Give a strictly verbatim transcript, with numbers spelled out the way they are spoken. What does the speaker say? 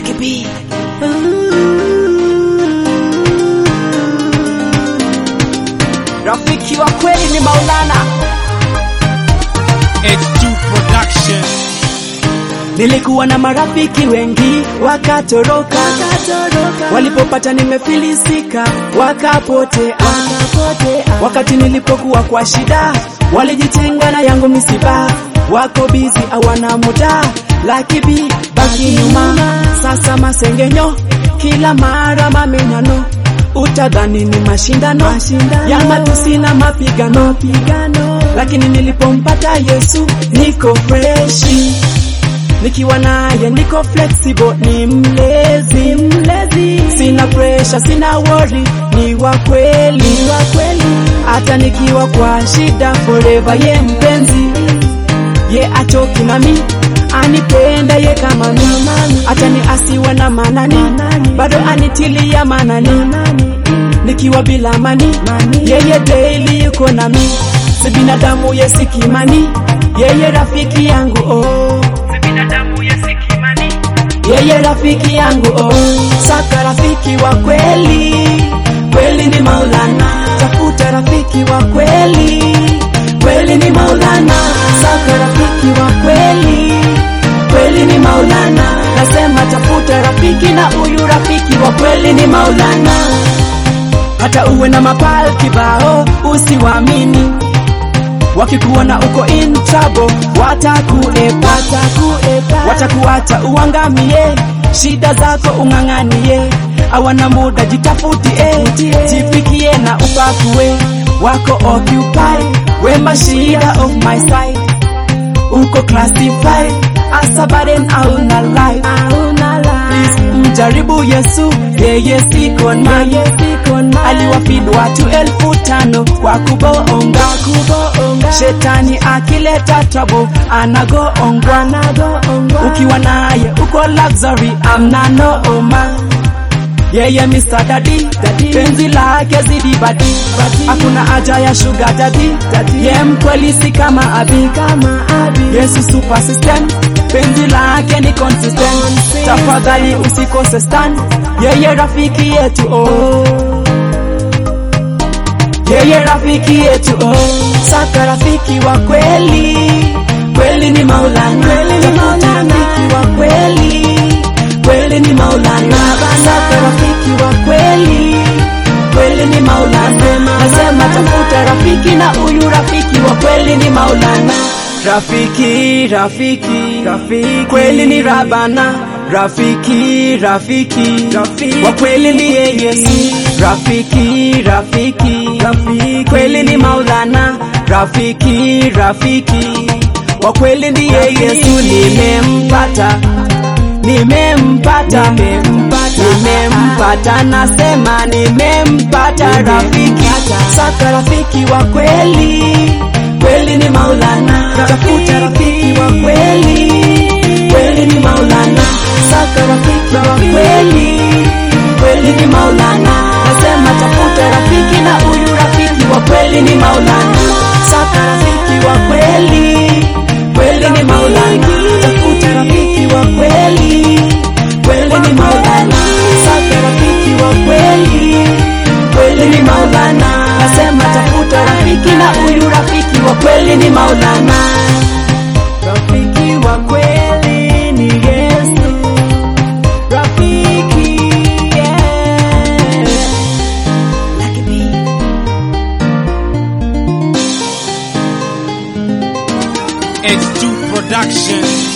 Lucky B. Rafiki wa kweli ni Maulana. H two Production. Nilikuwa na marafiki wengi wakatoroka, wakatoroka. Walipopata nimefilisika wakapotea, wakapotea. Wakati nilipokuwa kwa shida walijitenga na yangu misiba. Wako busy hawana muda, Lucky B baki nyuma. Sasa masengenyo kila mara mamenyano, utadhani ni mashindano, mashindano. Ya matusi na mapigano, mapigano. Lakini nilipompata Yesu niko freshi, nikiwa naye niko flexible, ni mlezi, mlezi. Sina pressure, sina worry, ni wa kweli, ni wa kweli. Hata nikiwa kwa shida forever ye mpenzi, ye achoki nami, anipenda ye kama mimi. Hata ni asiwe na manani, bado anitilia manani. Nikiwa bila mani, yeye daily yuko nami. Si binadamu ye si kimani, yeye rafiki yangu oh. Yeye rafiki yangu oh. Saka rafiki wa kweli, kweli ni Maulana. Tafuta rafiki wa kweli, kweli ni Maulana. Saka rafiki wa kweli, kweli ni Maulana. Nasema tafuta rafiki, na huyu rafiki wa kweli ni Maulana. Hata uwe na mapal kibao usiwaamini, wakikuona uko in trouble watakuepa, watakuepa. Watakuacha uangamie, shida zako unganganie. Hawana muda jitafutie, jipikie na upakue. Wako occupy, we mashida of my side. Uko classified as a burden, hauna life, hauna life. Mjaribu Yesu, yeye siko na aliwafid watu elfu tano kwa kuboonga, kuboonga. Shetani akileta trouble anagoongwa, anagoongwa. Ukiwa naye uko luxury, amna nooma. Yeye Mister Daddy, penzi lake zidi badi, hakuna haja ya sugar daddy, ye mkweli si kama abi, kama abi. Yesu super system, penzi lake ni consistent. Tafadhali usikose stand, yeye rafiki yetu oh. Yeye rafiki yetu oh. Saka rafiki wa kweli, kweli ni Maulana. Tafuta rafiki wa kweli, kweli ni Maulana. Saka rafiki wa kweli, kweli ni Maulana. Nasema tafuta rafiki, na huyu rafiki wa kweli ni Maulana. Rafiki, rafiki, rafiki, kweli ni Rabana. Rafiki, rafiki, rafiki, wa kweli ni Yesu. Rafiki, rafiki, rafiki, kweli ni Maulana. Rafiki, rafiki, wa kweli ni Yesu. Nimempata, nimempata, nimempata, nimempata. Nasema nimempata rafiki. Saka rafiki wa kweli, kweli ni Maulana. Tafuta rafiki wa kweli, kweli ni Maulana. Saka rafiki wa kweli, kweli ni Maulana. Nasema tafuta rafiki, na huyu rafiki wa kweli ni Maulana. Saka rafiki wa kweli, kweli ni Maulana. Tafuta rafiki wa kweli, kweli ni Maulana. Saka rafiki wa kweli, kweli ni Maulana. Nasema tafuta rafiki, na huyu rafiki wa kweli ni Maulana. Rafiki wa kweli ni Yesu. Rafiki, yeah. Lucky B. H two Production.